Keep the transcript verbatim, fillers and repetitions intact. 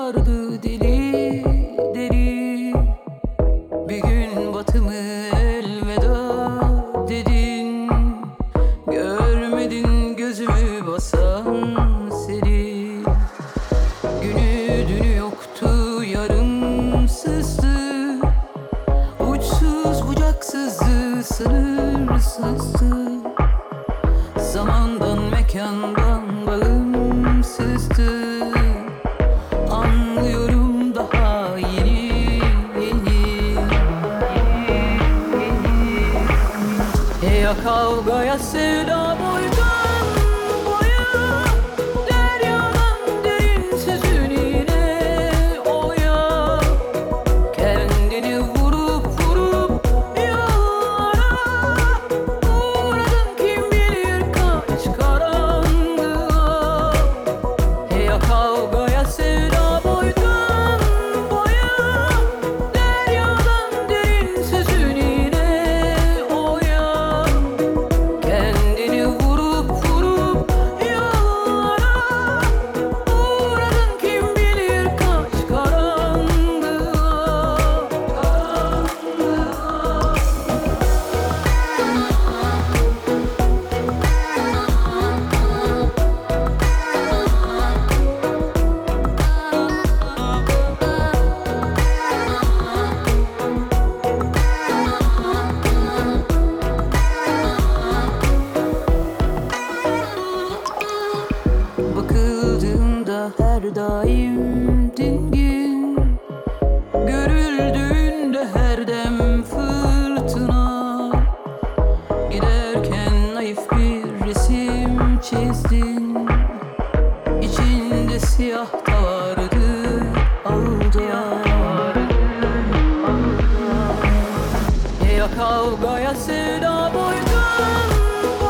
sardı deli deli. Bir gün batımı elveda dedin, görmedin gözümü basan seri. Günü dünü yoktu, yarımsızdı, uçsuz bucaksızdı, sınırsızdı. Zamandan mekandan bağımsızdı. Anlıyorum daha yeni yeni. Ya kavgaya sevda boydan boya, deryadan derin sözün yine oya. Kendini vurup vurup yollara uğradın, kim bilir kaç karanlığa. Ya kavgaya sevda boydan boya, deryadan derin sözün yine oya. Kendini vurup vurup yollara uğradın, kim bilir kaç karanlığa, karanlığa. Bakıldığında her daim dingin, görüldüğünde her dem fırtına. Giderken naif bir resim çizdin, İçinde siyah da vardı ağda. Ya kavgaya sevda boydan